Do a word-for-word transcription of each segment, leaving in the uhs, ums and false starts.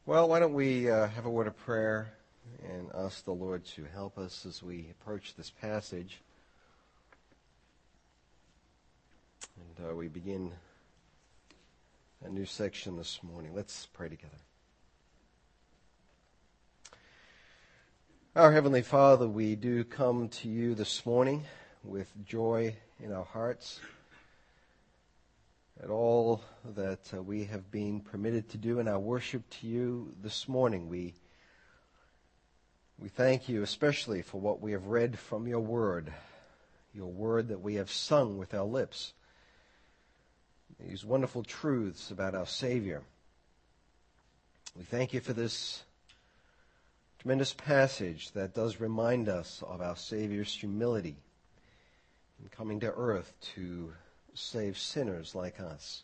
Well, why don't we uh, have a word of prayer and ask the Lord to help us as we approach this passage. And uh, we begin a new section this morning. Let's pray together. Our Heavenly Father, we do come to you this morning with joy in our hearts at all that uh, we have been permitted to do in our worship to you this morning. We we thank you especially for what we have read from your word, your word that we have sung with our lips, these wonderful truths about our Savior. We thank you for this tremendous passage that does remind us of our Savior's humility in coming to earth to save sinners like us.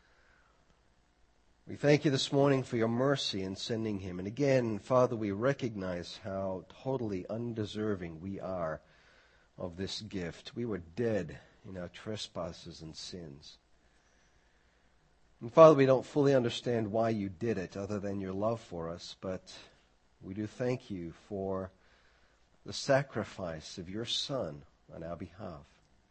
We thank you this morning for your mercy in sending him. And again, Father, we recognize how totally undeserving we are of this gift. We were dead in our trespasses and sins. And Father, we don't fully understand why you did it other than your love for us, but we do thank you for the sacrifice of your Son on our behalf.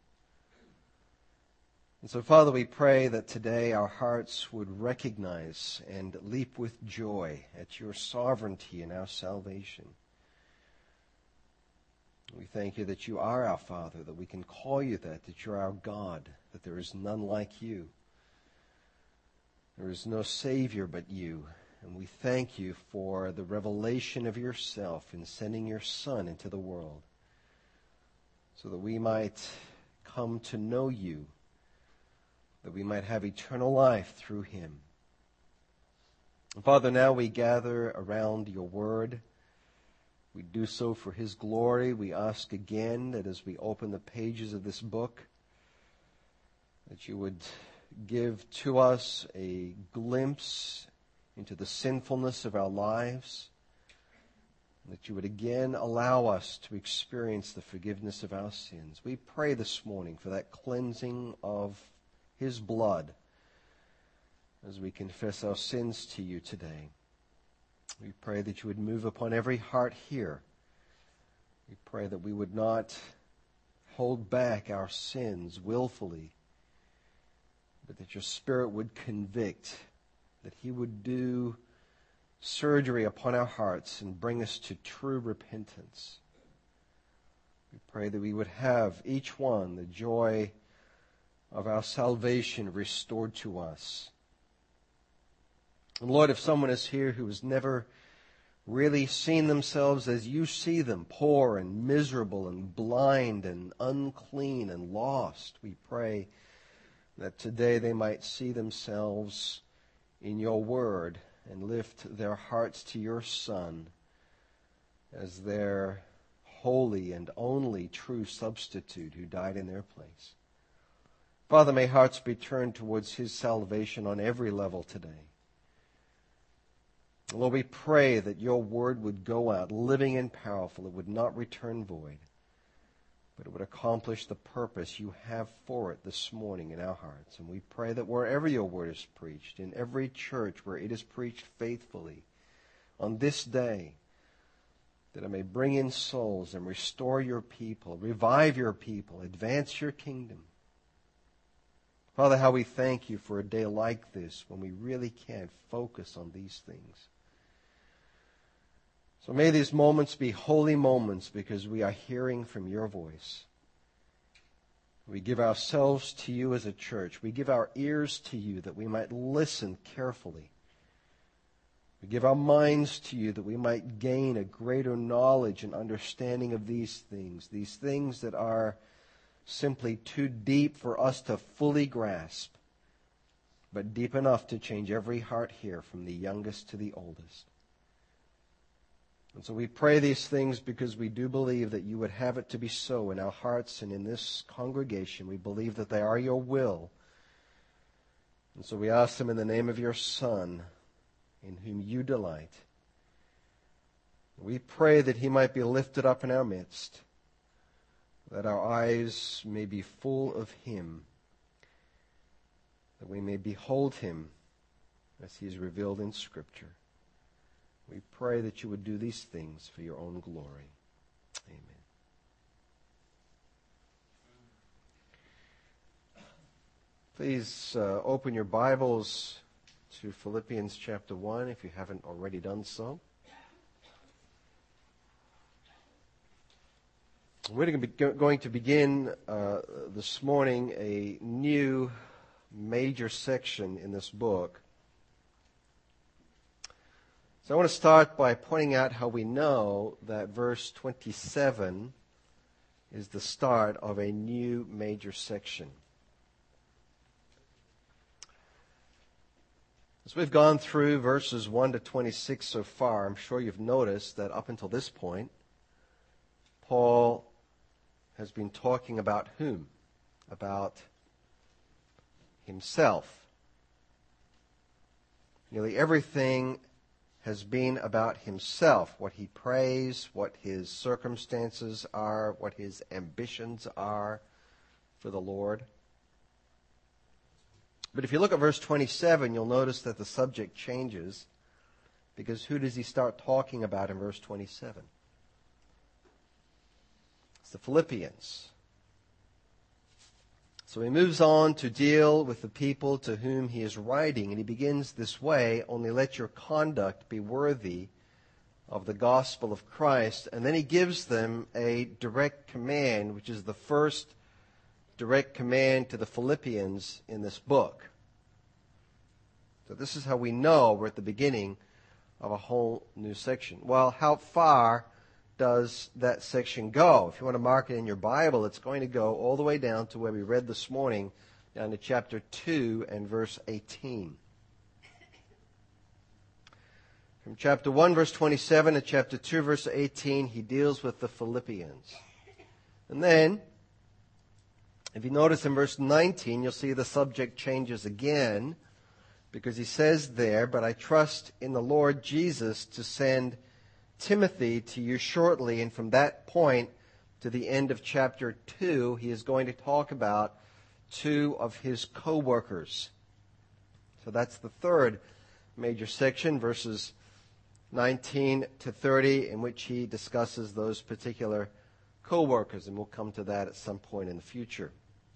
And so, Father, we pray that today our hearts would recognize and leap with joy at your sovereignty in our salvation. We thank you that you are our Father, that we can call you that, that you're our God, that there is none like you. There is no Savior but you. And we thank you for the revelation of yourself in sending your Son into the world so that we might come to know you, that we might have eternal life through him. And Father, now we gather around your word. We do so for his glory. We ask again that as we open the pages of this book, that you would give to us a glimpse into the sinfulness of our lives, that you would again allow us to experience the forgiveness of our sins. We pray this morning for that cleansing of his blood as we confess our sins to you today. We pray that you would move upon every heart here. We pray that we would not hold back our sins willfully, but that your Spirit would convict, that he would do surgery upon our hearts and bring us to true repentance. We pray that we would have each one the joy of our salvation restored to us. And Lord, if someone is here who has never really seen themselves as you see them, poor and miserable and blind and unclean and lost, we pray that today they might see themselves in your word and lift their hearts to your Son as their holy and only true substitute who died in their place. Father, may hearts be turned towards his salvation on every level today. Lord, we pray that your word would go out living and powerful. It would not return void, but it would accomplish the purpose you have for it this morning in our hearts. And we pray that wherever your word is preached, in every church where it is preached faithfully, on this day, that it may bring in souls and restore your people, revive your people, advance your kingdom. Father, how we thank you for a day like this when we really can focus on these things. So may these moments be holy moments because we are hearing from your voice. We give ourselves to you as a church. We give our ears to you that we might listen carefully. We give our minds to you that we might gain a greater knowledge and understanding of these things, these things that are simply too deep for us to fully grasp, but deep enough to change every heart here from the youngest to the oldest. And so we pray these things because we do believe that you would have it to be so in our hearts and in this congregation. We believe that they are your will. And so we ask them in the name of your Son, in whom you delight. We pray that he might be lifted up in our midst, that our eyes may be full of him, that we may behold him as he is revealed in Scripture. We pray that you would do these things for your own glory. Amen. Please uh, open your Bibles to Philippians chapter one if you haven't already done so. We're going to begin uh, this morning a new major section in this book. So I want to start by pointing out how we know that verse twenty-seven is the start of a new major section. As we've gone through verses one to twenty-six so far, I'm sure you've noticed that up until this point, Paul has been talking about whom? About himself. Nearly everything has been about himself, what he prays, what his circumstances are, what his ambitions are for the Lord. But if you look at verse twenty-seven, you'll notice that the subject changes, because who does he start talking about in verse twenty-seven? It's the Philippians. So he moves on to deal with the people to whom he is writing, and he begins this way: only let your conduct be worthy of the gospel of Christ. And then he gives them a direct command, which is the first direct command to the Philippians in this book. So this is how we know we're at the beginning of a whole new section. Well, how far does that section go? If you want to mark it in your Bible, it's going to go all the way down to where we read this morning, down to chapter two and verse eighteen. From chapter one, verse twenty-seven, to chapter two, verse eighteen, he deals with the Philippians. And then, if you notice in verse nineteen, you'll see the subject changes again, because he says there, but I trust in the Lord Jesus to send Timothy to you shortly. And from that point to the end of chapter two, he is going to talk about two of his co-workers. So that's the third major section, verses nineteen to thirty, in which he discusses those particular co-workers, and we'll come to that at some point in the future.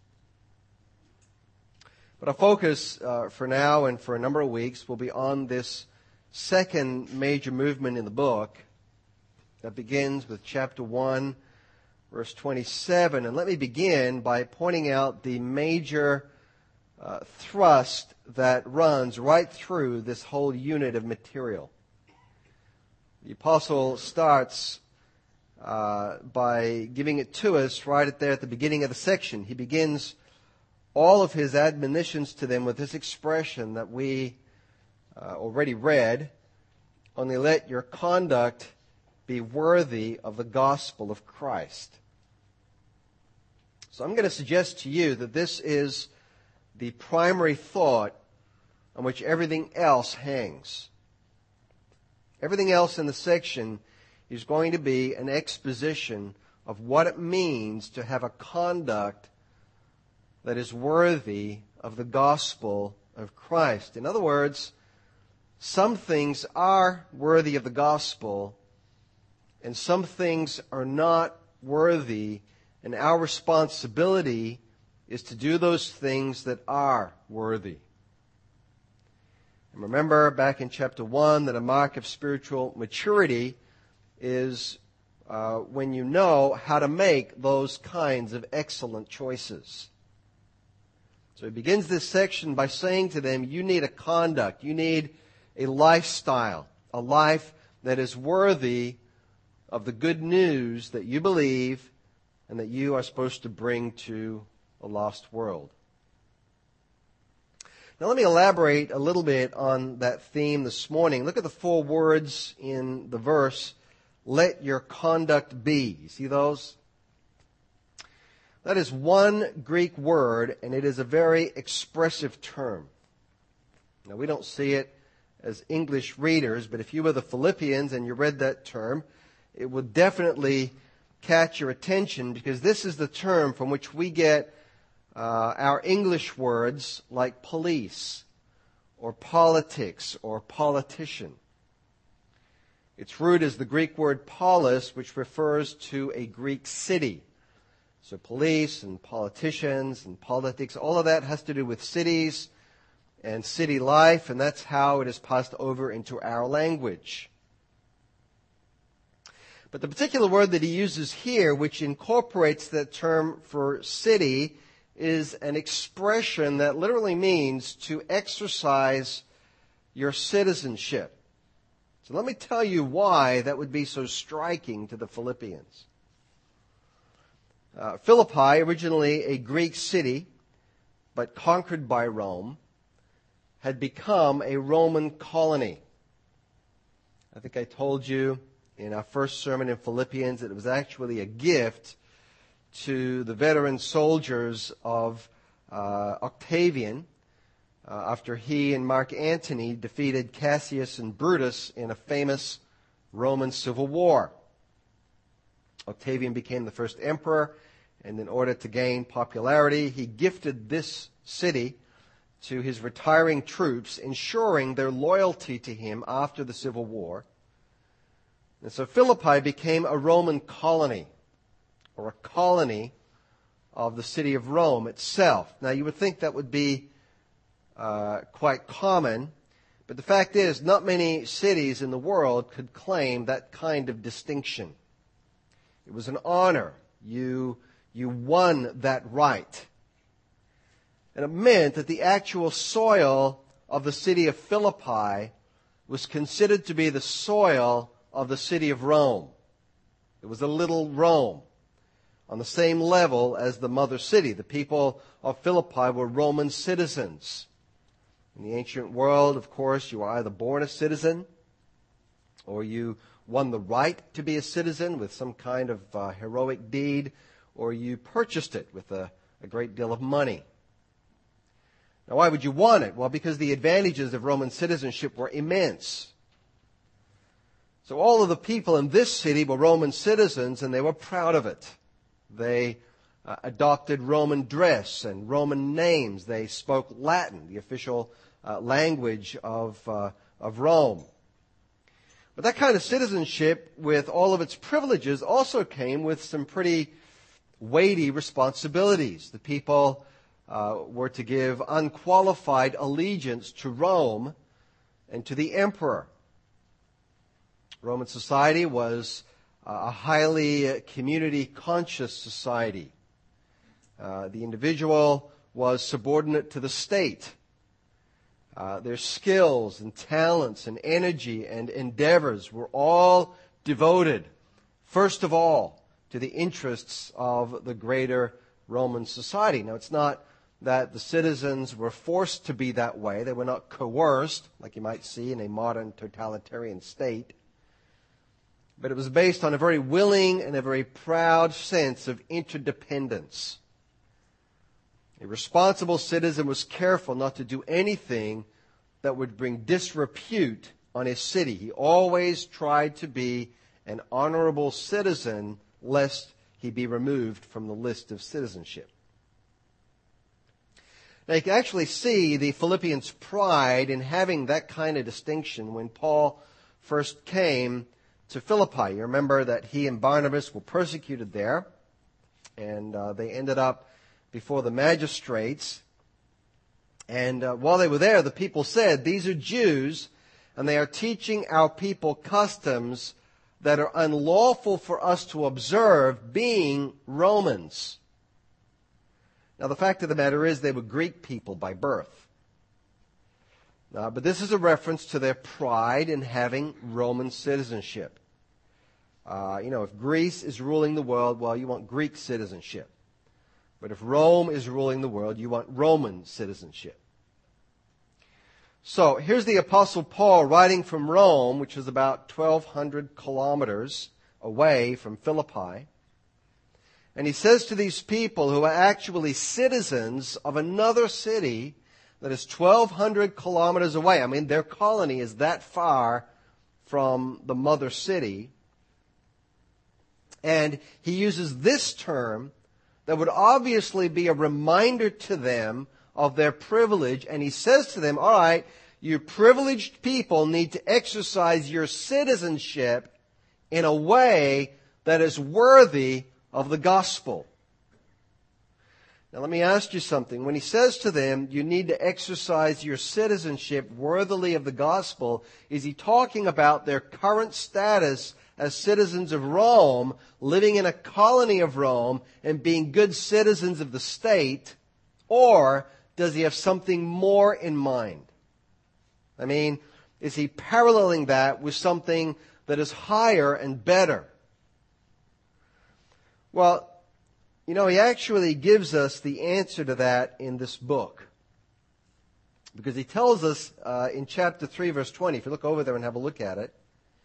But our focus uh, for now and for a number of weeks will be on this second major movement in the book that begins with chapter one, verse twenty-seven. And let me begin by pointing out the major uh, thrust that runs right through this whole unit of material. The apostle starts uh, by giving it to us right at there at the beginning of the section. He begins all of his admonitions to them with this expression that we uh, already read: only let your conduct be worthy of the gospel of Christ. So I'm going to suggest to you that this is the primary thought on which everything else hangs. Everything else in the section is going to be an exposition of what it means to have a conduct that is worthy of the gospel of Christ. In other words, some things are worthy of the gospel, and some things are not worthy, and our responsibility is to do those things that are worthy. And remember back in chapter one that a mark of spiritual maturity is uh, when you know how to make those kinds of excellent choices. So he begins this section by saying to them, you need a conduct, you need a lifestyle, a life that is worthy of the good news that you believe and that you are supposed to bring to a lost world. Now let me elaborate a little bit on that theme this morning. Look at the four words in the verse, let your conduct be. You see those? That is one Greek word, and it is a very expressive term. Now, we don't see it as English readers, but if you were the Philippians and you read that term, it would definitely catch your attention, because this is the term from which we get uh, our English words like police or politics or politician. Its root is the Greek word polis, which refers to a Greek city. So police and politicians and politics, all of that has to do with cities and city life, and that's how it is passed over into our language. But the particular word that he uses here, which incorporates that term for city, is an expression that literally means to exercise your citizenship. So let me tell you why that would be so striking to the Philippians. Uh, Philippi, originally a Greek city, but conquered by Rome, had become a Roman colony. I think I told you in our first sermon in Philippians that it was actually a gift to the veteran soldiers of uh, Octavian uh, after he and Mark Antony defeated Cassius and Brutus in a famous Roman civil war. Octavian became the first emperor, and in order to gain popularity, he gifted this city to his retiring troops, ensuring their loyalty to him after the Civil War. And so Philippi became a Roman colony, or a colony of the city of Rome itself. Now, you would think that would be uh, quite common, but the fact is, not many cities in the world could claim that kind of distinction. It was an honor. You, you won that right. And it meant that the actual soil of the city of Philippi was considered to be the soil of the city of Rome. It was a little Rome, on the same level as the mother city. The people of Philippi were Roman citizens. In the ancient world, of course, you were either born a citizen or you won the right to be a citizen with some kind of uh, heroic deed, or you purchased it with a, a great deal of money. Now, why would you want it? Well, because the advantages of Roman citizenship were immense. So all of the people in this city were Roman citizens, and they were proud of it. They uh, adopted Roman dress and Roman names. They spoke Latin, the official uh, language of, uh, of Rome. But that kind of citizenship, with all of its privileges, also came with some pretty weighty responsibilities. The people uh, were to give unqualified allegiance to Rome and to the emperor. Roman society was a highly community-conscious society. Uh, the individual was subordinate to the state. Uh, their skills and talents and energy and endeavors were all devoted, first of all, to the interests of the greater Roman society. Now, it's not that the citizens were forced to be that way. They were not coerced, like you might see in a modern totalitarian state. But it was based on a very willing and a very proud sense of interdependence. A responsible citizen was careful not to do anything that would bring disrepute on his city. He always tried to be an honorable citizen, lest he be removed from the list of citizenship. Now, you can actually see the Philippians' pride in having that kind of distinction when Paul first came to Philippi. You remember that he and Barnabas were persecuted there, and uh, they ended up before the magistrates. And uh, while they were there, the people said, "These are Jews, and they are teaching our people customs that are unlawful for us to observe, being Romans." Now, the fact of the matter is they were Greek people by birth. Uh, but this is a reference to their pride in having Roman citizenship. Uh, you know, if Greece is ruling the world, well, you want Greek citizenship. But if Rome is ruling the world, you want Roman citizenship. So here's the Apostle Paul writing from Rome, which is about twelve hundred kilometers away from Philippi. And he says to these people who are actually citizens of another city that is twelve hundred kilometers away. I mean, their colony is that far from the mother city. And he uses this term that would obviously be a reminder to them of their privilege. And he says to them, all right, you privileged people need to exercise your citizenship in a way that is worthy of the gospel. Now let me ask you something. When he says to them, you need to exercise your citizenship worthily of the gospel, is he talking about their current status as citizens of Rome, living in a colony of Rome, and being good citizens of the state? Or does he have something more in mind? I mean, is he paralleling that with something that is higher and better? Well, you know, he actually gives us the answer to that in this book. Because he tells us uh, in chapter three, verse twenty, if you look over there and have a look at it,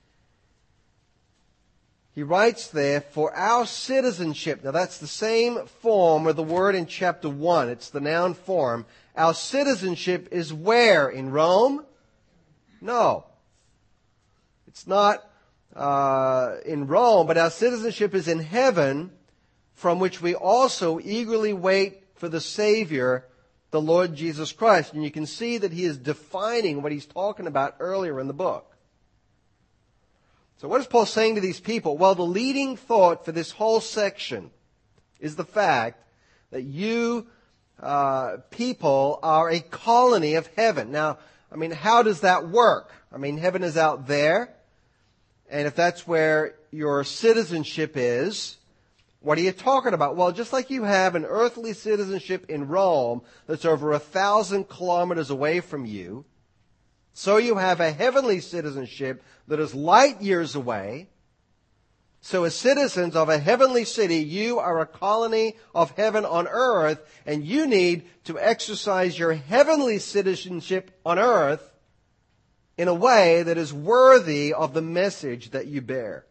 he writes there, for our citizenship. Now that's the same form of the word in chapter one. It's the noun form. Our citizenship is where? In Rome? No. It's not uh, in Rome, but our citizenship is in heaven, from which we also eagerly wait for the Savior, the Lord Jesus Christ. And you can see that he is defining what he's talking about earlier in the book. So what is Paul saying to these people? Well, the leading thought for this whole section is the fact that you uh, people are a colony of heaven. Now, I mean, how does that work? I mean, heaven is out there. And if that's where your citizenship is, what are you talking about? Well, just like you have an earthly citizenship in Rome that's over a thousand kilometers away from you, so you have a heavenly citizenship that is light years away. So as citizens of a heavenly city, you are a colony of heaven on earth, and you need to exercise your heavenly citizenship on earth in a way that is worthy of the message that you bear.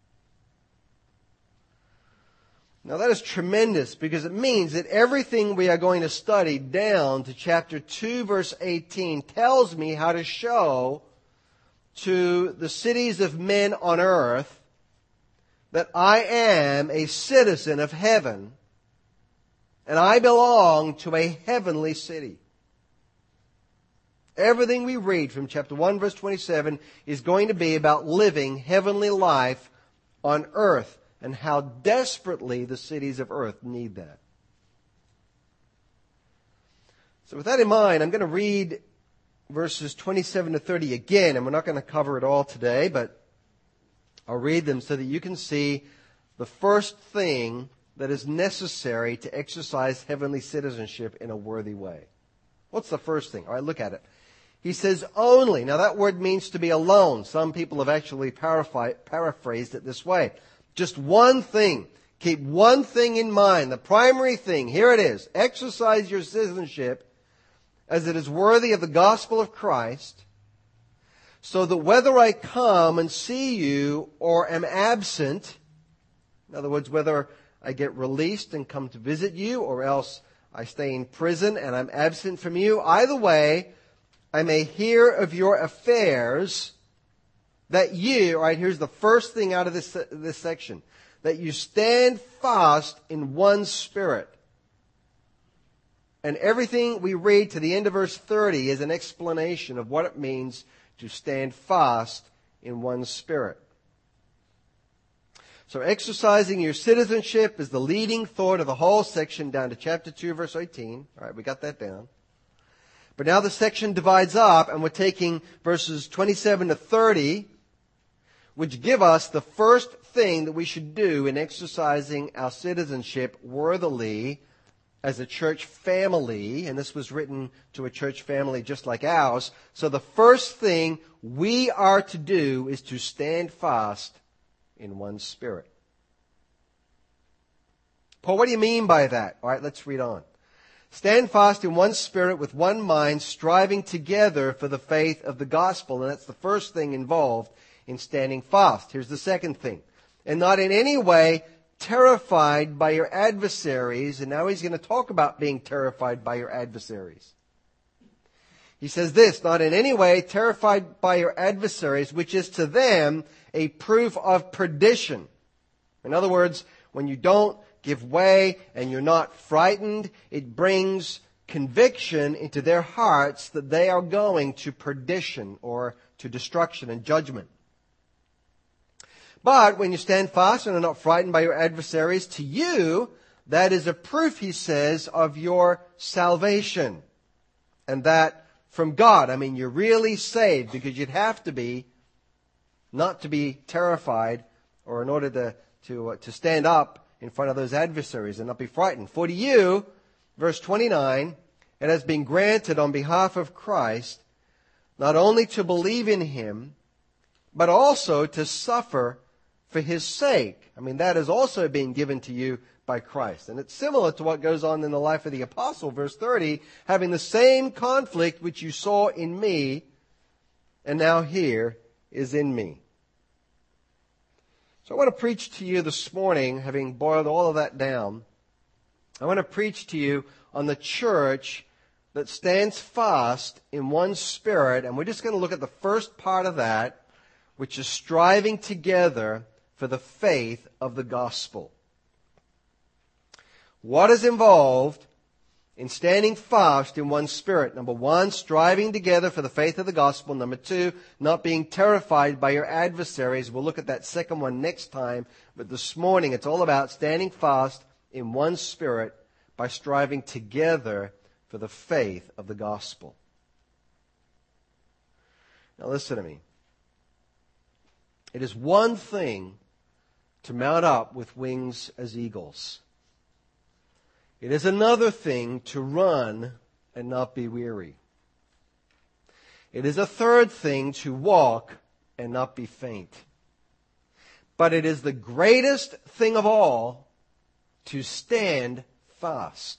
Now that is tremendous, because it means that everything we are going to study down to chapter two, verse eighteen, tells me how to show to the cities of men on earth that I am a citizen of heaven and I belong to a heavenly city. Everything we read from chapter one, verse twenty-seven is going to be about living heavenly life on earth, and how desperately the cities of earth need that. So with that in mind, I'm going to read verses twenty-seven to thirty again, and we're not going to cover it all today, but I'll read them so that you can see the first thing that is necessary to exercise heavenly citizenship in a worthy way. What's the first thing? All right, look at it. He says only. Now that word means to be alone. Some people have actually paraphrased it this way. Just one thing. Keep one thing in mind. The primary thing. Here it is. Exercise your citizenship as it is worthy of the gospel of Christ, so that whether I come and see you or am absent, in other words, whether I get released and come to visit you, or else I stay in prison and I'm absent from you, either way, I may hear of your affairs, that you, all right, here's the first thing out of this, this section, that you stand fast in one spirit. And everything we read to the end of verse thirty is an explanation of what it means to stand fast in one spirit. So exercising your citizenship is the leading thought of the whole section down to chapter two, verse eighteen. All right, we got that down. But now the section divides up, and we're taking verses twenty-seven to thirty, which give us the first thing that we should do in exercising our citizenship worthily as a church family. And this was written to a church family just like ours. So the first thing we are to do is to stand fast in one spirit. Paul, what do you mean by that? All right, let's read on. Stand fast in one spirit with one mind, striving together for the faith of the gospel. And that's the first thing involved in standing fast. Here's the second thing. And not in any way terrified by your adversaries. And now he's going to talk about being terrified by your adversaries. He says this, not in any way terrified by your adversaries, which is to them a proof of perdition. In other words, when you don't give way and you're not frightened, it brings conviction into their hearts that they are going to perdition or to destruction and judgment. But when you stand fast and are not frightened by your adversaries, to you that is a proof, he says, of your salvation. And that from God. I mean, you're really saved, because you'd have to be not to be terrified, or in order to, to, uh, to stand up in front of those adversaries and not be frightened. For to you, verse twenty-nine, it has been granted on behalf of Christ not only to believe in him, but also to suffer for his sake. I mean, that is also being given to you by Christ. And it's similar to what goes on in the life of the apostle. Verse thirty, having the same conflict which you saw in me, and now here is in me. So I want to preach to you this morning, having boiled all of that down, I want to preach to you on the church that stands fast in one spirit. And we're just going to look at the first part of that, which is striving together for the faith of the gospel. What is involved in standing fast in one spirit? Number one, striving together for the faith of the gospel. Number two, not being terrified by your adversaries. We'll look at that second one next time. But this morning, it's all about standing fast in one spirit by striving together for the faith of the gospel. Now listen to me. It is one thing to mount up with wings as eagles. It is another thing to run and not be weary. It is a third thing to walk and not be faint. But it is the greatest thing of all to stand fast.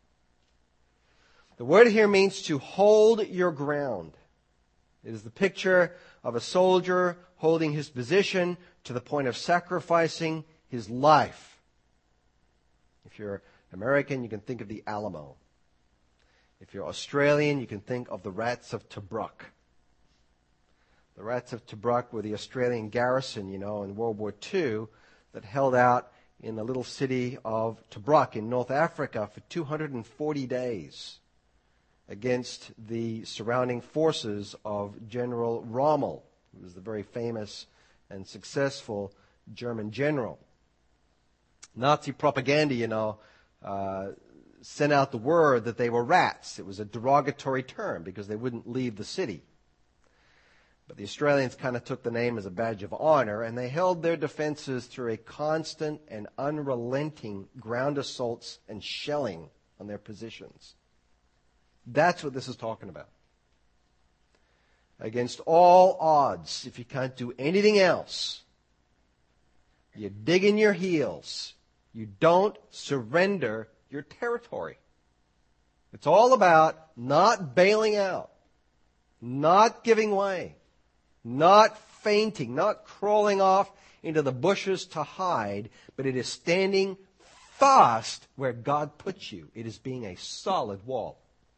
The word here means to hold your ground. It is the picture of a soldier holding his position to the point of sacrificing his life. If you're American, you can think of the Alamo. If you're Australian, you can think of the Rats of Tobruk. The Rats of Tobruk were the Australian garrison, you know, in World War Two that held out in the little city of Tobruk in North Africa for two hundred forty days against the surrounding forces of General Rommel, who was the very famous and successful German general. Nazi propaganda, you know, uh, sent out the word that they were rats. It was a derogatory term because they wouldn't leave the city. But the Australians kind of took the name as a badge of honor, and they held their defenses through a constant and unrelenting ground assaults and shelling on their positions. That's what this is talking about. Against all odds, if you can't do anything else, you dig in your heels. You don't surrender your territory. It's all about not bailing out, not giving way, not fainting, not crawling off into the bushes to hide, but it is standing fast where God puts you. It is being a solid wall.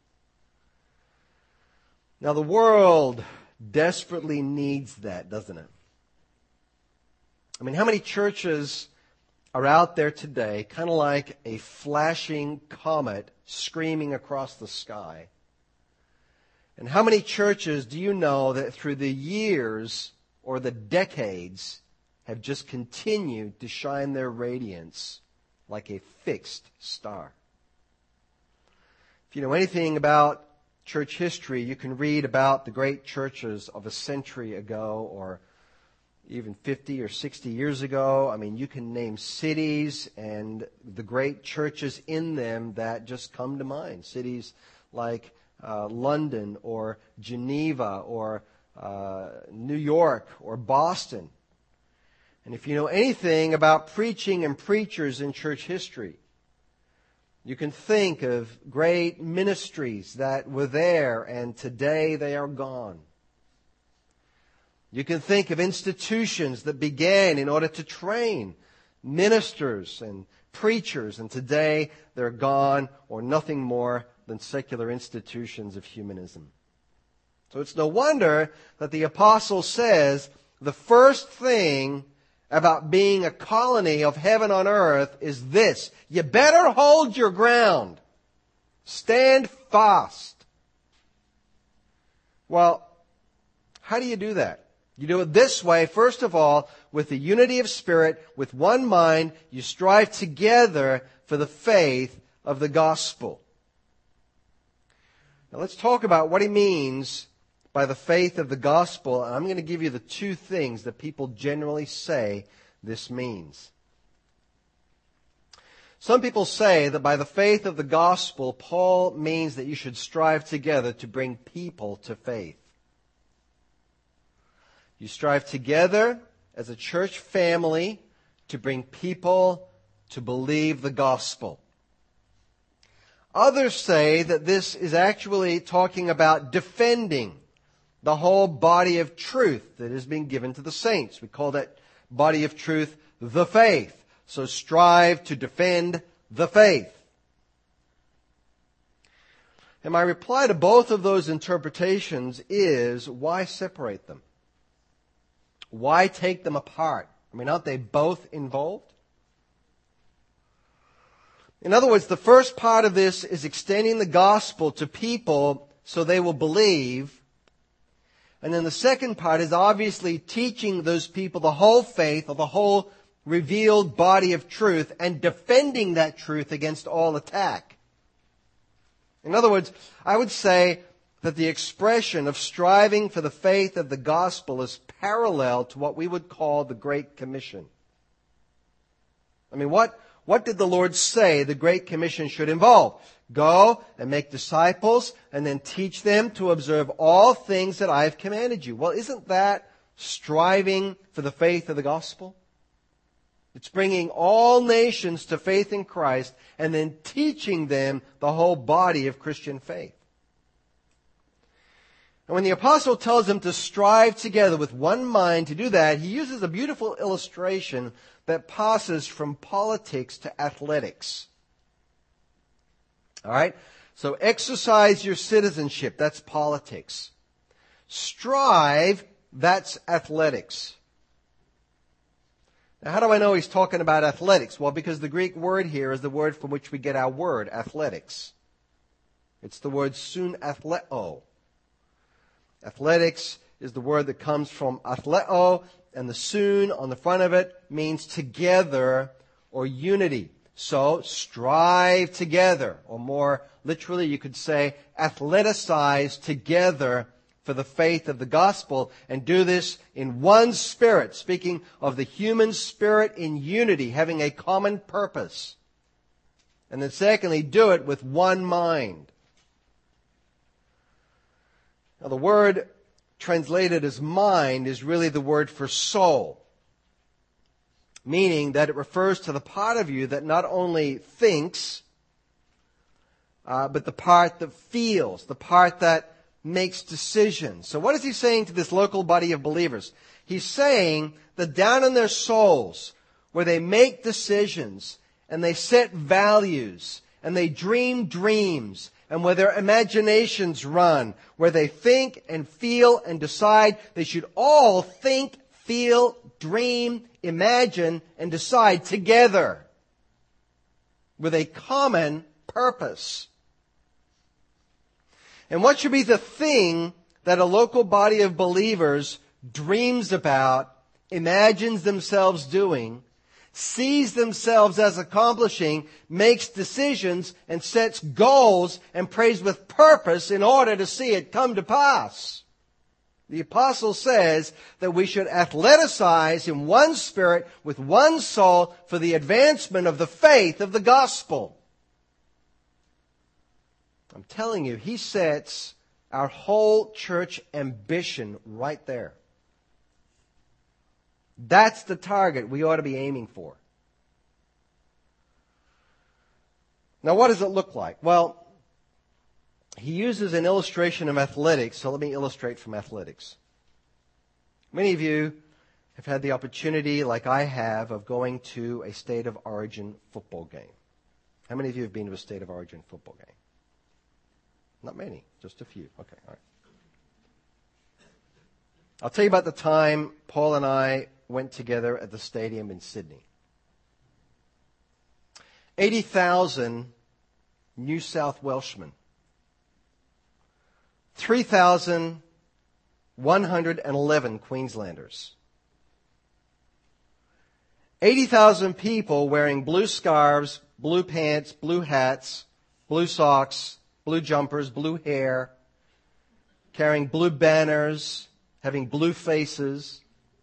Now, the world desperately needs that, doesn't it? I mean, how many churches are out there today, kind of like a flashing comet screaming across the sky? And how many churches do you know that through the years or the decades have just continued to shine their radiance like a fixed star? If you know anything about church history, you can read about the great churches of a century ago or even fifty or sixty years ago. I mean, you can name cities and the great churches in them that just come to mind. Cities like uh, London or Geneva or uh, New York or Boston. And if you know anything about preaching and preachers in church history, you can think of great ministries that were there and today they are gone. You can think of institutions that began in order to train ministers and preachers, and today they're gone or nothing more than secular institutions of humanism. So it's no wonder that the apostle says the first thing about being a colony of heaven on earth is this: you better hold your ground. Stand fast. Well, how do you do that? You do it this way. First of all, with the unity of spirit, with one mind, you strive together for the faith of the gospel. Now let's talk about what he means by the faith of the gospel. And I'm going to give you the two things that people generally say this means. Some people say that by the faith of the gospel, Paul means that you should strive together to bring people to faith. You strive together as a church family to bring people to believe the gospel. Others say that this is actually talking about defending the whole body of truth that has been given to the saints. We call that body of truth the faith. So strive to defend the faith. And my reply to both of those interpretations is, why separate them? Why take them apart? I mean, aren't they both involved? In other words, the first part of this is extending the gospel to people so they will believe. And then the second part is obviously teaching those people the whole faith or the whole revealed body of truth and defending that truth against all attack. In other words, I would say that the expression of striving for the faith of the gospel is parallel to what we would call the Great Commission. I mean, what, what did the Lord say the Great Commission should involve? Go and make disciples and then teach them to observe all things that I have commanded you. Well, isn't that striving for the faith of the gospel? It's bringing all nations to faith in Christ and then teaching them the whole body of Christian faith. And when the apostle tells them to strive together with one mind to do that, he uses a beautiful illustration that passes from politics to athletics. All right? So exercise your citizenship. That's politics. Strive, that's athletics. Now, how do I know he's talking about athletics? Well, because the Greek word here is the word from which we get our word, athletics. It's the word sun athleo. Athletics is the word that comes from athleo, and the sun on the front of it means together or unity. So, strive together, or more literally you could say athleticize together for the faith of the gospel, and do this in one spirit, speaking of the human spirit in unity, having a common purpose. And then secondly, do it with one mind. Now the word translated as mind is really the word for soul, meaning that it refers to the part of you that not only thinks, uh, but the part that feels, the part that makes decisions. So what is he saying to this local body of believers? He's saying that down in their souls, where they make decisions and they set values and they dream dreams, and where their imaginations run, where they think and feel and decide, they should all think, feel, dream, imagine, and decide together with a common purpose. And what should be the thing that a local body of believers dreams about, imagines themselves doing, sees themselves as accomplishing, makes decisions, and sets goals and prays with purpose in order to see it come to pass? The apostle says that we should athleticize in one spirit with one soul for the advancement of the faith of the gospel. I'm telling you, he sets our whole church ambition right there. That's the target we ought to be aiming for. Now, what does it look like? Well, he uses an illustration of athletics, so let me illustrate from athletics. Many of you have had the opportunity, like I have, of going to a state of origin football game. How many of you have been to a state of origin football game? Not many, just a few. Okay, all right. I'll tell you about the time Paul and I went together at the stadium in Sydney. eighty thousand New South Welshmen. three thousand one hundred eleven Queenslanders. eighty thousand people wearing blue scarves, blue pants, blue hats, blue socks, blue jumpers, blue hair, carrying blue banners, having blue faces.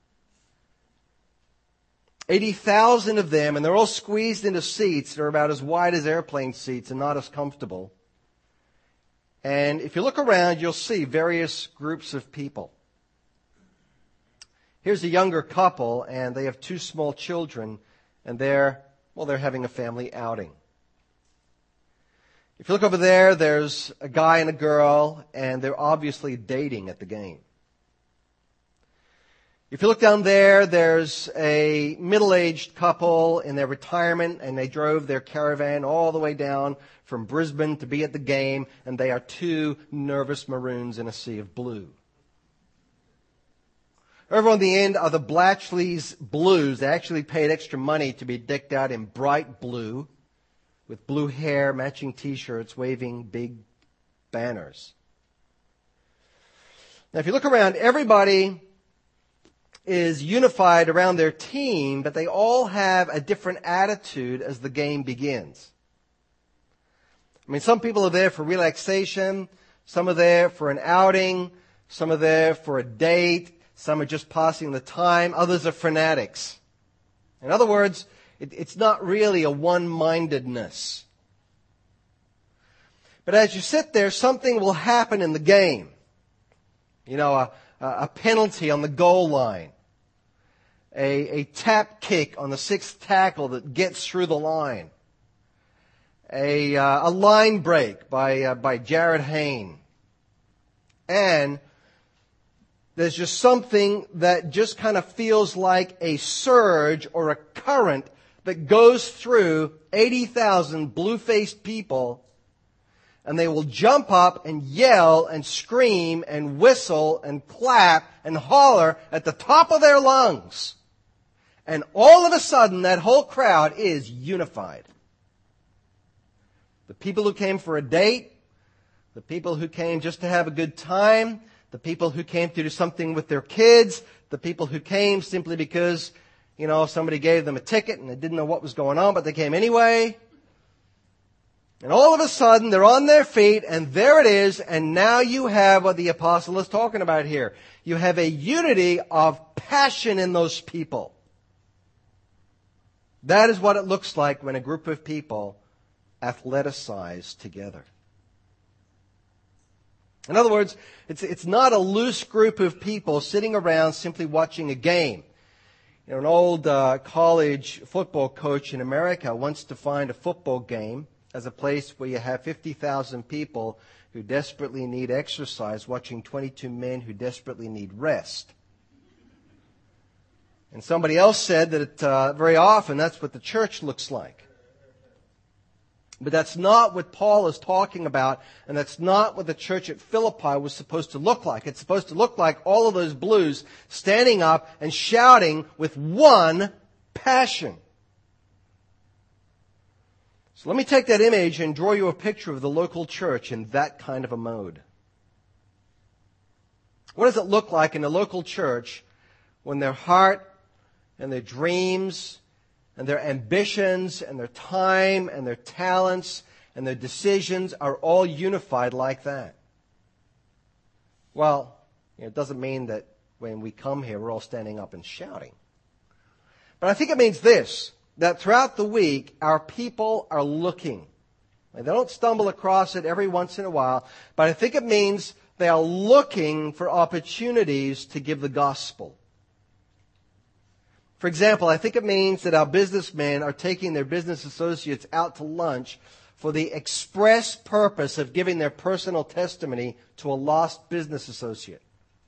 eighty thousand of them, and they're all squeezed into seats that are about as wide as airplane seats and not as comfortable. And if you look around, you'll see various groups of people. Here's a younger couple, and they have two small children, and they're, well, they're having a family outing. If you look over there, there's a guy and a girl, and they're obviously dating at the game. If you look down there, there's a middle-aged couple in their retirement, and they drove their caravan all the way down from Brisbane to be at the game, and they are two nervous maroons in a sea of blue. Over on the end are the Blatchley's Blues. They actually paid extra money to be decked out in bright blue, with blue hair, matching T-shirts, waving big banners. Now, if you look around, everybody is unified around their team, but they all have a different attitude as the game begins. I mean, some people are there for relaxation, some are there for an outing, some are there for a date, some are just passing the time, others are fanatics. In other words, it, it's not really a one-mindedness. But as you sit there, something will happen in the game. You know, a, a penalty on the goal line. A, a tap kick on the sixth tackle that gets through the line. A, uh, a line break by, uh, by Jared Hayne. And there's just something that just kind of feels like a surge or a current that goes through eighty thousand blue-faced people, and they will jump up and yell and scream and whistle and clap and holler at the top of their lungs. And all of a sudden, that whole crowd is unified. The people who came for a date, the people who came just to have a good time, the people who came to do something with their kids, the people who came simply because, you know, somebody gave them a ticket and they didn't know what was going on, but they came anyway. And all of a sudden, they're on their feet, and there it is, and now you have what the apostle is talking about here. You have a unity of passion in those people. That is what it looks like when a group of people athleticize together. In other words, it's, it's not a loose group of people sitting around simply watching a game. You know, an old uh, college football coach in America wants to find a football game as a place where you have fifty thousand people who desperately need exercise watching twenty-two men who desperately need rest. And somebody else said that it, uh, very often that's what the church looks like. But that's not what Paul is talking about, and that's not what the church at Philippi was supposed to look like. It's supposed to look like all of those blues standing up and shouting with one passion. So let me take that image and draw you a picture of the local church in that kind of a mode. What does it look like in a local church when their heart and their dreams and their ambitions and their time and their talents and their decisions are all unified like that? Well, you know, it doesn't mean that when we come here we're all standing up and shouting. But I think it means this, that throughout the week our people are looking. They don't stumble across it every once in a while, but I think it means they are looking for opportunities to give the gospel. For example, I think it means that our businessmen are taking their business associates out to lunch for the express purpose of giving their personal testimony to a lost business associate.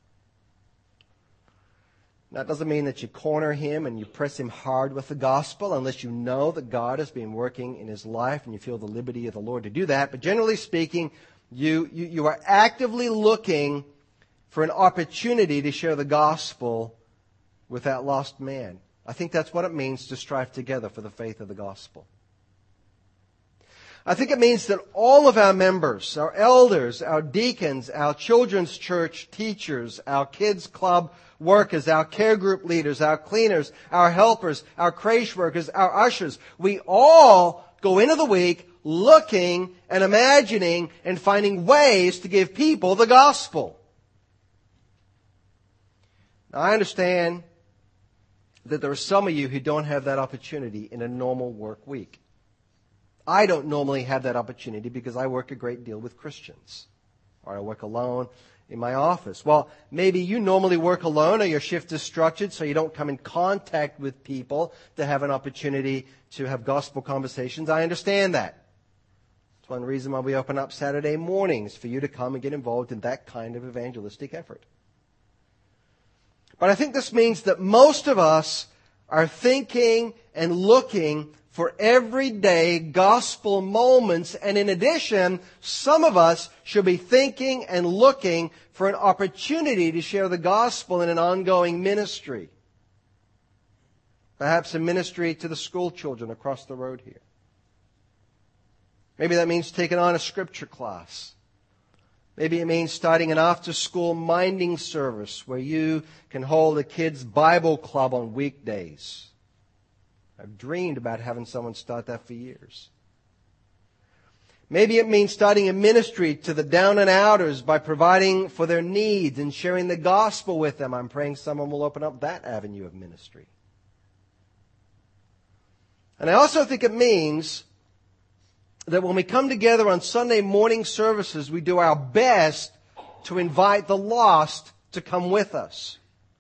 Now, it doesn't mean that you corner him and you press him hard with the gospel unless you know that God has been working in his life and you feel the liberty of the Lord to do that. But generally speaking, you, you, you are actively looking for an opportunity to share the gospel with that lost man. I think that's what it means to strive together for the faith of the gospel. I think it means that all of our members, our elders, our deacons, our children's church teachers, our kids club workers, our care group leaders, our cleaners, our helpers, our creche workers, our ushers, we all go into the week looking and imagining and finding ways to give people the gospel. Now, I understand that there are some of you who don't have that opportunity in a normal work week. I don't normally have that opportunity because I work a great deal with Christians, or I work alone in my office. Well, maybe you normally work alone or your shift is structured so you don't come in contact with people to have an opportunity to have gospel conversations. I understand that. It's one reason why we open up Saturday mornings, for you to come and get involved in that kind of evangelistic effort. But I think this means that most of us are thinking and looking for everyday gospel moments, and in addition, some of us should be thinking and looking for an opportunity to share the gospel in an ongoing ministry. Perhaps a ministry to the school children across the road here. Maybe that means taking on a scripture class. Maybe it means starting an after-school minding service where you can hold a kids' Bible club on weekdays. I've dreamed about having someone start that for years. Maybe it means starting a ministry to the down and outers by providing for their needs and sharing the gospel with them. I'm praying someone will open up that avenue of ministry. And I also think it means that when we come together on Sunday morning services, we do our best to invite the lost to come with us.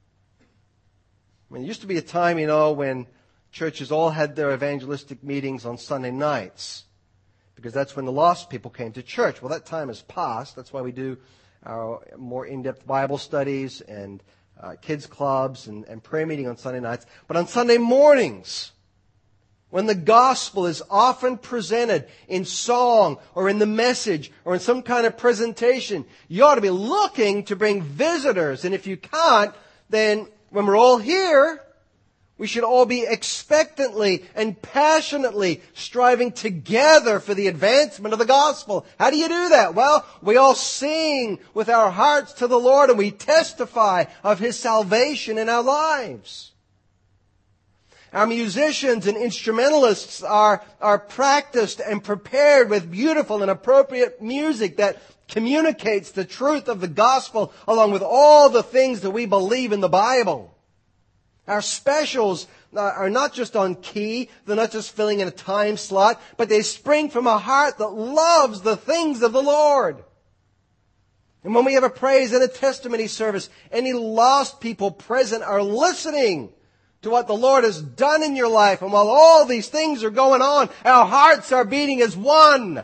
I mean, there used to be a time, you know, when churches all had their evangelistic meetings on Sunday nights, because that's when the lost people came to church. Well, that time has passed. That's why we do our more in-depth Bible studies and uh, kids clubs and, and prayer meeting on Sunday nights. But on Sunday mornings, when the gospel is often presented in song or in the message or in some kind of presentation, you ought to be looking to bring visitors. And if you can't, then when we're all here, we should all be expectantly and passionately striving together for the advancement of the gospel. How do you do that? Well, we all sing with our hearts to the Lord and we testify of His salvation in our lives. Our musicians and instrumentalists are, are practiced and prepared with beautiful and appropriate music that communicates the truth of the gospel along with all the things that we believe in the Bible. Our specials are not just on key, they're not just filling in a time slot, but they spring from a heart that loves the things of the Lord. And when we have a praise and a testimony service, any lost people present are listening to what the Lord has done in your life. And while all these things are going on, our hearts are beating as one.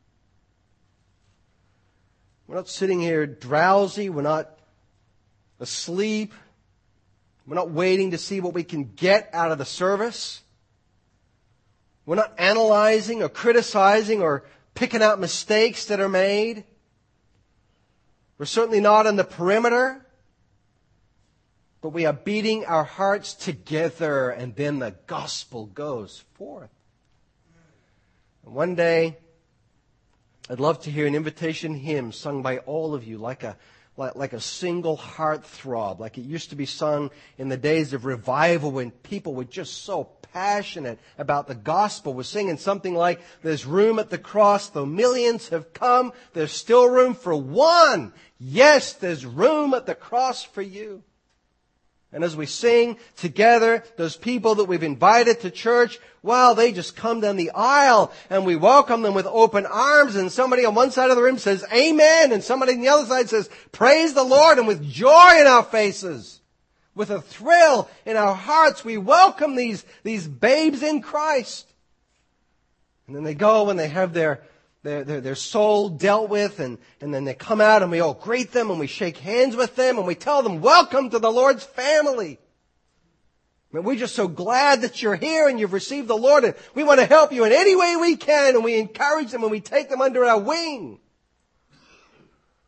We're not sitting here drowsy. We're not asleep. We're not waiting to see what we can get out of the service. We're not analyzing or criticizing or picking out mistakes that are made. We're certainly not on the perimeter. But we are beating our hearts together, and then the gospel goes forth. And one day, I'd love to hear an invitation hymn sung by all of you like a Like, like a single heart throb, like it used to be sung in the days of revival when people were just so passionate about the gospel. We're singing something like, there's room at the cross, though millions have come, there's still room for one. Yes, there's room at the cross for you. And as we sing together, those people that we've invited to church, well, they just come down the aisle and we welcome them with open arms, and somebody on one side of the room says, Amen, and somebody on the other side says, Praise the Lord, and with joy in our faces, with a thrill in our hearts, we welcome these, these babes in Christ. And then they go and they have their Their, their, their soul dealt with, and, and then they come out and we all greet them and we shake hands with them and we tell them, welcome to the Lord's family. I mean, we're just so glad that you're here and you've received the Lord, and we want to help you in any way we can, and we encourage them and we take them under our wing.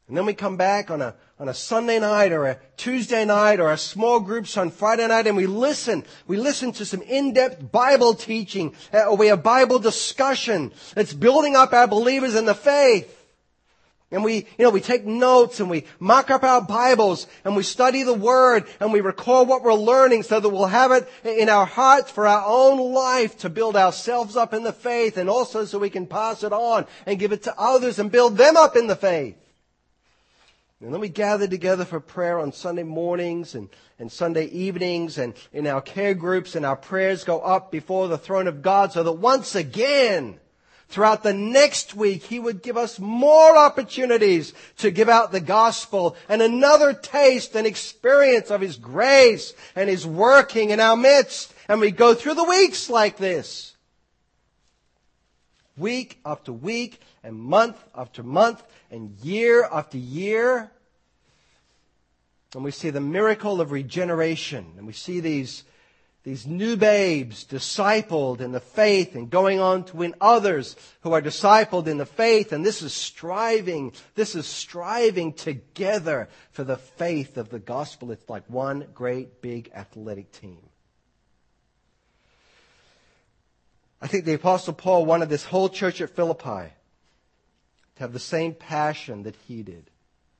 And then we come back on a, on a Sunday night or a Tuesday night or a small groups on Friday night and we listen. We listen to some in-depth Bible teaching uh, or we have Bible discussion that's building up our believers in the faith. And we, you know, we take notes and we mark up our Bibles and we study the Word and we record what we're learning so that we'll have it in our hearts for our own life to build ourselves up in the faith and also so we can pass it on and give it to others and build them up in the faith. And then we gather together for prayer on Sunday mornings and, and Sunday evenings and in our care groups, and our prayers go up before the throne of God so that once again, throughout the next week, He would give us more opportunities to give out the gospel and another taste and experience of His grace and His working in our midst. And we go through the weeks like this. Week after week and month after month and year after year. And we see the miracle of regeneration. And we see these, these new babes discipled in the faith and going on to win others who are discipled in the faith. And this is striving, this is striving together for the faith of the gospel. It's like one great big athletic team. I think the Apostle Paul wanted this whole church at Philippi to have the same passion that he did.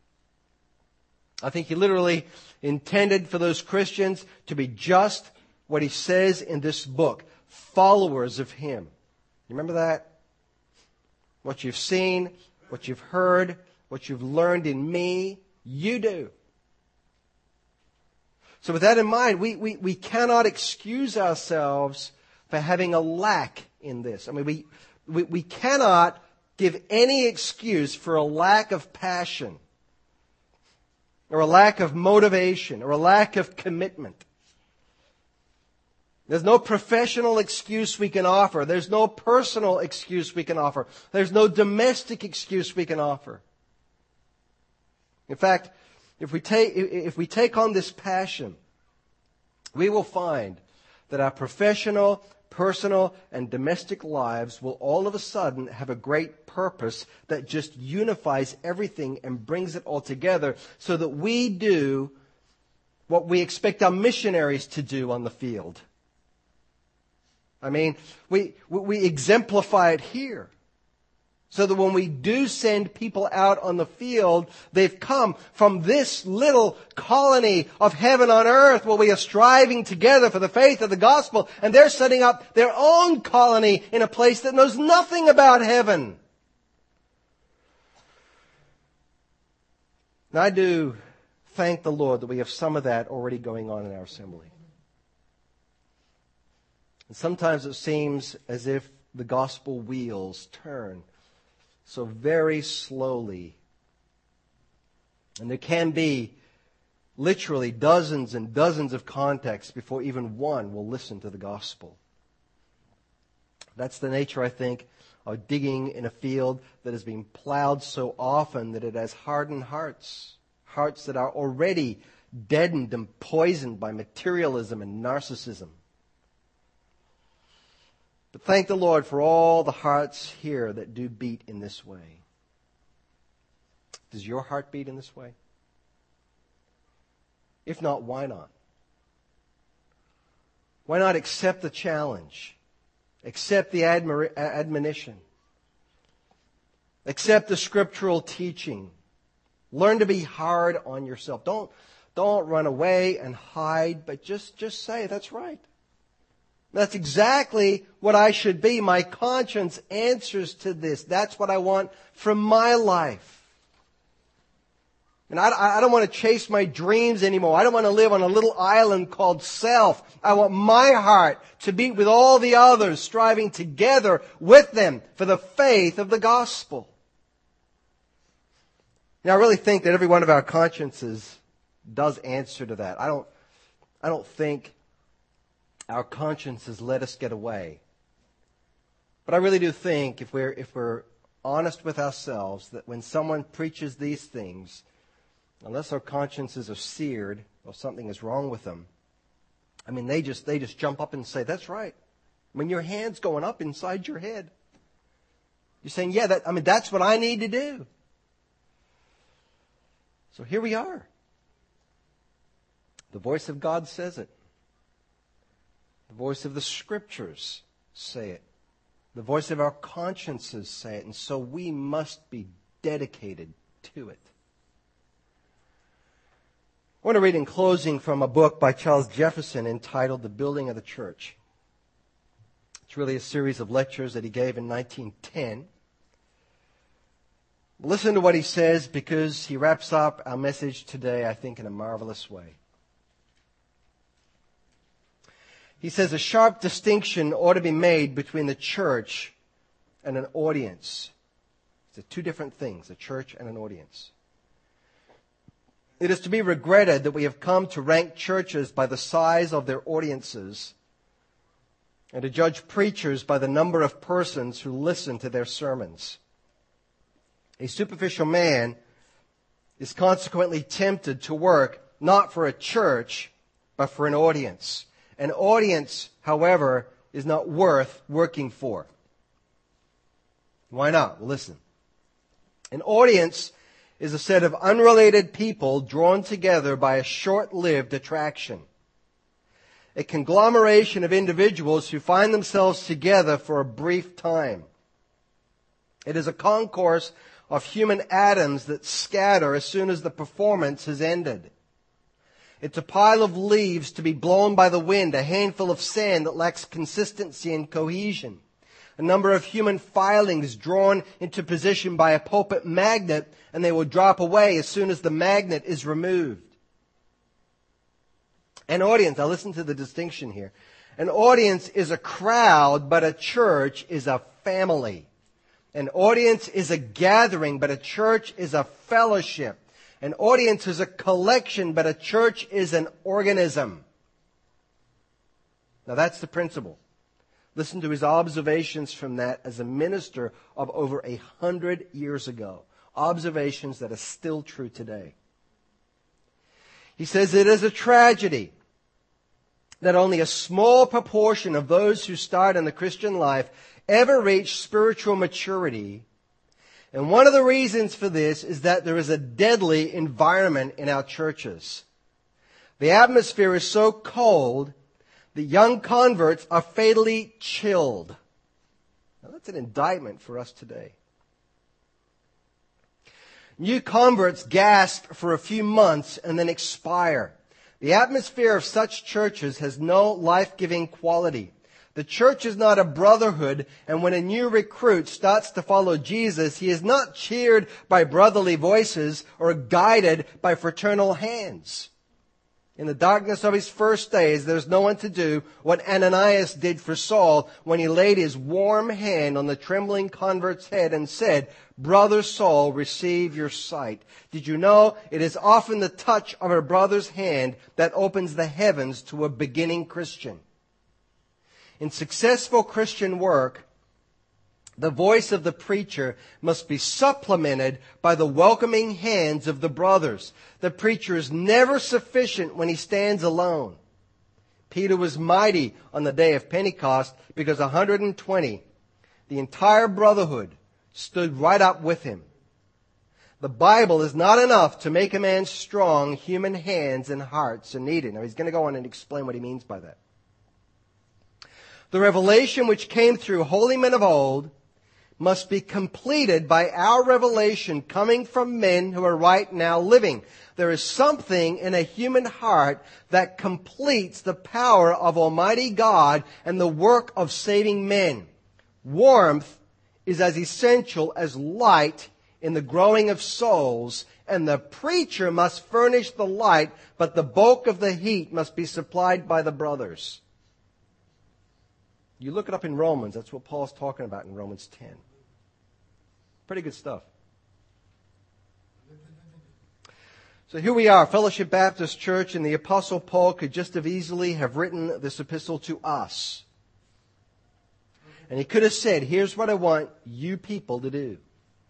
I think he literally intended for those Christians to be just what he says in this book, followers of Him. You remember that? What you've seen, what you've heard, what you've learned in me, you do. So with that in mind, we, we, we cannot excuse ourselves for having a lack in this. I mean, we, we, we cannot give any excuse for a lack of passion or a lack of motivation or a lack of commitment. There's no professional excuse we can offer. There's no personal excuse we can offer. There's no domestic excuse we can offer. In fact, if we take, if we take on this passion, we will find that our professional, personal, and domestic lives will all of a sudden have a great purpose that just unifies everything and brings it all together so that we do what we expect our missionaries to do on the field. I mean, we, we exemplify it here. So that when we do send people out on the field, they've come from this little colony of heaven on earth where we are striving together for the faith of the gospel, and they're setting up their own colony in a place that knows nothing about heaven. And I do thank the Lord that we have some of that already going on in our assembly. And sometimes it seems as if the gospel wheels turn so very slowly. And there can be literally dozens and dozens of contexts before even one will listen to the gospel. That's the nature, I think, of digging in a field that has been plowed so often that it has hardened hearts. Hearts that are already deadened and poisoned by materialism and narcissism. But thank the Lord for all the hearts here that do beat in this way. Does your heart beat in this way? If not, why not? Why not accept the challenge? Accept the admir- admonition. Accept the scriptural teaching. Learn to be hard on yourself. Don't, don't run away and hide, but just, just say, that's right. That's exactly what I should be. My conscience answers to this. That's what I want from my life. And I, I don't want to chase my dreams anymore. I don't want to live on a little island called self. I want my heart to beat with all the others, striving together with them for the faith of the gospel. Now, I really think that every one of our consciences does answer to that. I don't, I don't think our consciences let us get away. But I really do think if we're, if we're honest with ourselves, that when someone preaches these things, unless our consciences are seared or something is wrong with them, I mean, they just, they just jump up and say, that's right. When your hand's going up inside your head, you're saying, yeah, that, I mean, that's what I need to do. So here we are. The voice of God says it. The voice of the Scriptures say it. The voice of our consciences say it. And so we must be dedicated to it. I want to read in closing from a book by Charles Jefferson entitled The Building of the Church. It's really a series of lectures that he gave in nineteen ten. Listen to what he says, because he wraps up our message today, I think, in a marvelous way. He says a sharp distinction ought to be made between the church and an audience. It's two different things, a church and an audience. It is to be regretted that we have come to rank churches by the size of their audiences and to judge preachers by the number of persons who listen to their sermons. A superficial man is consequently tempted to work not for a church, but for an audience. An audience, however, is not worth working for. Why not? Well, listen. An audience is a set of unrelated people drawn together by a short-lived attraction. A conglomeration of individuals who find themselves together for a brief time. It is a concourse of human atoms that scatter as soon as the performance has ended. It's a pile of leaves to be blown by the wind, a handful of sand that lacks consistency and cohesion, a number of human filings drawn into position by a pulpit magnet, and they will drop away as soon as the magnet is removed. An audience, now listen to the distinction here. An audience is a crowd, but a church is a family. An audience is a gathering, but a church is a fellowship. An audience is a collection, but a church is an organism. Now that's the principle. Listen to his observations from that as a minister of over a hundred years ago. Observations that are still true today. He says it is a tragedy that only a small proportion of those who start in the Christian life ever reach spiritual maturity. And one of the reasons for this is that there is a deadly environment in our churches. The atmosphere is so cold that young converts are fatally chilled. Now that's an indictment for us today. New converts gasp for a few months and then expire. The atmosphere of such churches has no life-giving quality. The church is not a brotherhood, and when a new recruit starts to follow Jesus, he is not cheered by brotherly voices or guided by fraternal hands. In the darkness of his first days, there's no one to do what Ananias did for Saul when he laid his warm hand on the trembling convert's head and said, "Brother Saul, receive your sight." Did you know it is often the touch of a brother's hand that opens the heavens to a beginning Christian? In successful Christian work, the voice of the preacher must be supplemented by the welcoming hands of the brothers. The preacher is never sufficient when he stands alone. Peter was mighty on the day of Pentecost because one hundred twenty, the entire brotherhood, stood right up with him. The Bible is not enough to make a man strong. Human hands and hearts are needed. Now he's going to go on and explain what he means by that. The revelation which came through holy men of old must be completed by our revelation coming from men who are right now living. There is something in a human heart that completes the power of Almighty God and the work of saving men. Warmth is as essential as light in the growing of souls, and the preacher must furnish the light, but the bulk of the heat must be supplied by the brothers. You look it up in Romans. That's what Paul's talking about in Romans ten. Pretty good stuff. So here we are, Fellowship Baptist Church, and the Apostle Paul could just as easily have written this epistle to us. And he could have said, here's what I want you people to do.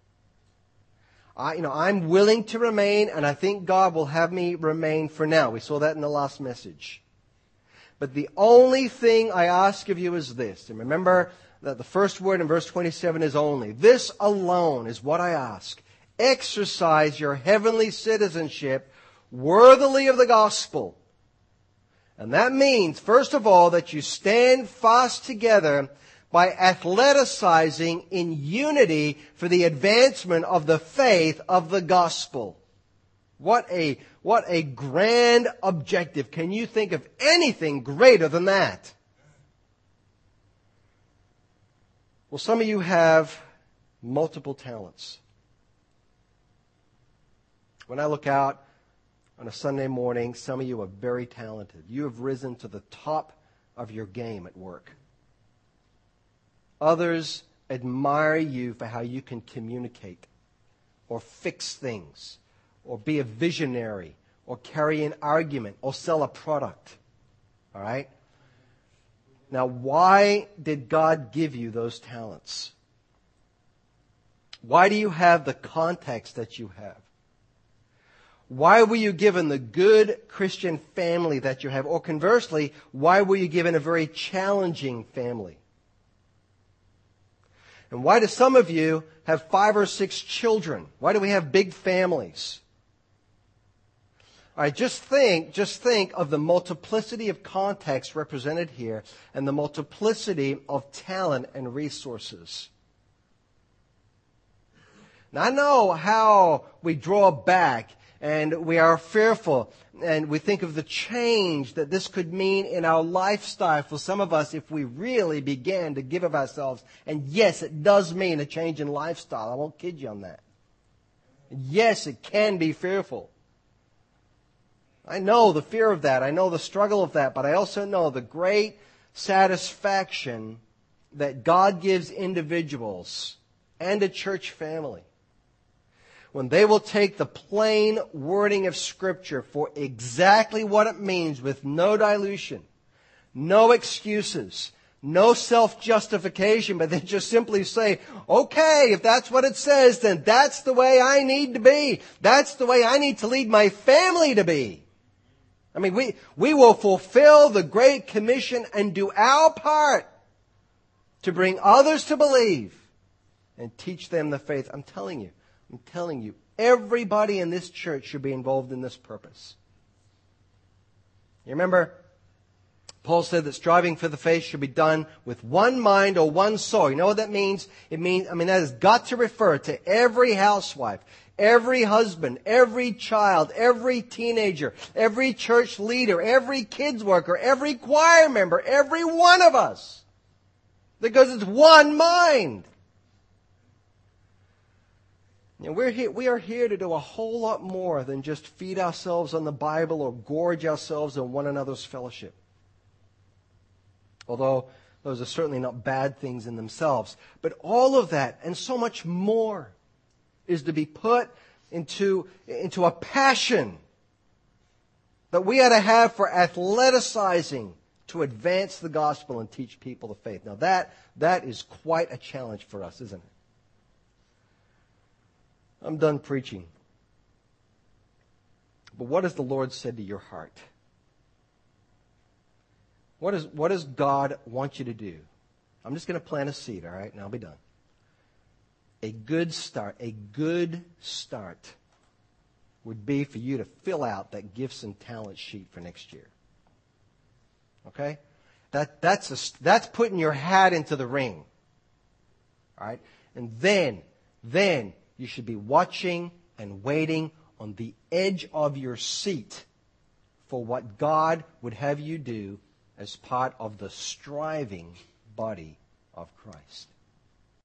I, you know, I'm willing to remain, and I think God will have me remain for now. We saw that in the last message. But the only thing I ask of you is this. And remember that the first word in verse twenty-seven is only. This alone is what I ask. exercise your heavenly citizenship worthily of the gospel. And that means, first of all, that you stand fast together by athleticizing in unity for the advancement of the faith of the gospel. What a, what a grand objective. Can you think of anything greater than that? Well, some of you have multiple talents. When I look out on a Sunday morning, some of you are very talented. You have risen to the top of your game at work. Others admire you for how you can communicate or fix things or be a visionary or carry an argument or sell a product. All right? Now, why did God give you those talents? Why do you have the context that you have? Why were you given the good Christian family that you have? Or conversely, why were you given a very challenging family? And why do some of you have five or six children? Why do we have big families? All right, just think, just think of the multiplicity of contexts represented here and the multiplicity of talent and resources. Now, I know how we draw back and we are fearful and we think of the change that this could mean in our lifestyle for some of us if we really began to give of ourselves. And yes, it does mean a change in lifestyle. I won't kid you on that. Yes, it can be fearful. I know the fear of that. I know the struggle of that. But I also know the great satisfaction that God gives individuals and a church family when they will take the plain wording of Scripture for exactly what it means with no dilution, no excuses, no self-justification, but they just simply say, okay, if that's what it says, then that's the way I need to be. That's the way I need to lead my family to be. I mean, we, we will fulfill the Great Commission and do our part to bring others to believe and teach them the faith. I'm telling you, I'm telling you, everybody in this church should be involved in this purpose. You remember, Paul said that striving for the faith should be done with one mind or one soul. You know what that means? It means, I mean, that has got to refer to every housewife, every husband, every child, every teenager, every church leader, every kids worker, every choir member, every one of us. Because it's one mind. And we're here, we are here to do a whole lot more than just feed ourselves on the Bible or gorge ourselves on one another's fellowship. Although those are certainly not bad things in themselves. But all of that and so much more is to be put into, into a passion that we ought to have for athleticizing to advance the gospel and teach people the faith. Now that, that is quite a challenge for us, isn't it? I'm done preaching. But what has the Lord said to your heart? What, is, what does God want you to do? I'm just going to plant a seed, all right, and I'll be done. A good start, a good start would be for you to fill out that gifts and talent sheet for next year. Okay? That, that's, a, that's putting your hat into the ring. All right? And then, then you should be watching and waiting on the edge of your seat for what God would have you do as part of the striving body of Christ.